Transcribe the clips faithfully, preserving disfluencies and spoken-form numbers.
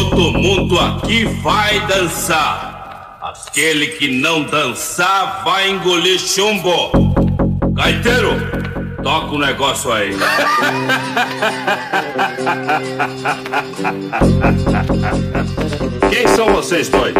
Todo mundo aqui vai dançar. Aquele que não dançar vai engolir chumbo. Gaiteiro, toca o negócio aí. Quem são vocês dois?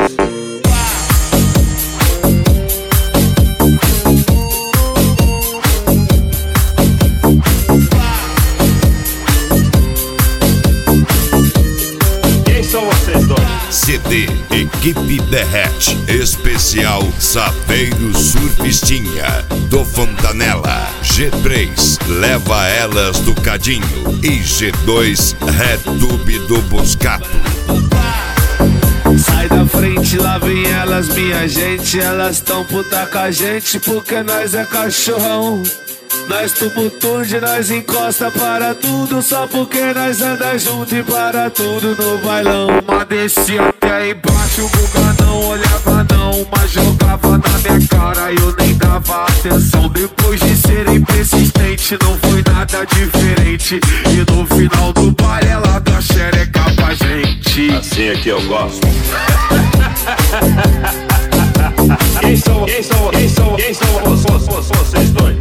C D Equipe Derrete, especial Saveiro Surfistinha do Fontanella. G três Leva Elas do Cadinho e G dois Retube do Boscato. Sai da frente, lá vem elas, minha gente. Elas tão puta com a gente porque nós é cachorrão. Nós tumultude, nós encosta para tudo, só porque nós anda junto e para tudo no bailão. Uma descia até embaixo, o Guga não olhava não, mas jogava na minha cara e eu nem dava atenção. Depois de serem persistente, não foi nada diferente. E no final do baile ela dá xereca pra gente. Assim é que eu gosto. Quem são, quem são, quem são, quem são vocês, vocês dois?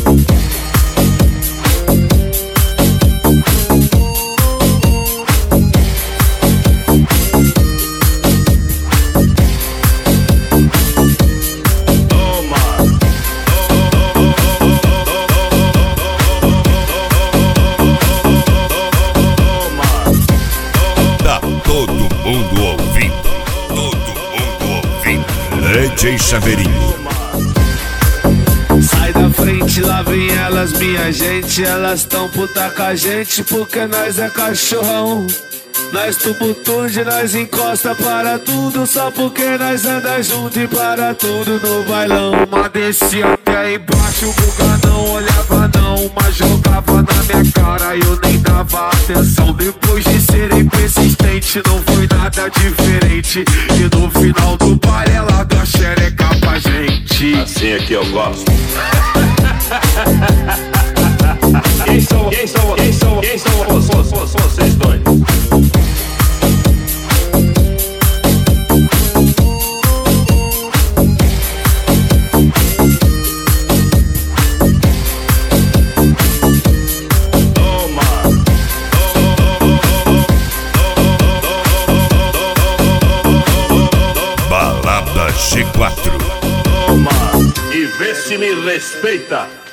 Todo mundo ouvindo, todo mundo ouvindo. D J Chaveirinho. Sai da frente, lá vem elas, minha gente. Elas tão puta com a gente porque nós é cachorrão. Nós tumultude, nós encosta para tudo, só porque nós anda junto e para tudo no bailão. Uma descia até embaixo, o Guga não olhava não, mas jogava na minha cara e eu nem dava atenção. Depois de serem persistente, não foi nada diferente. E no final do baile ela dá xereca pra gente. Assim é que eu gosto. Quem são, quem são, quem são, quem são vocês dois? Balada G quatro. Toma e vê se me respeita.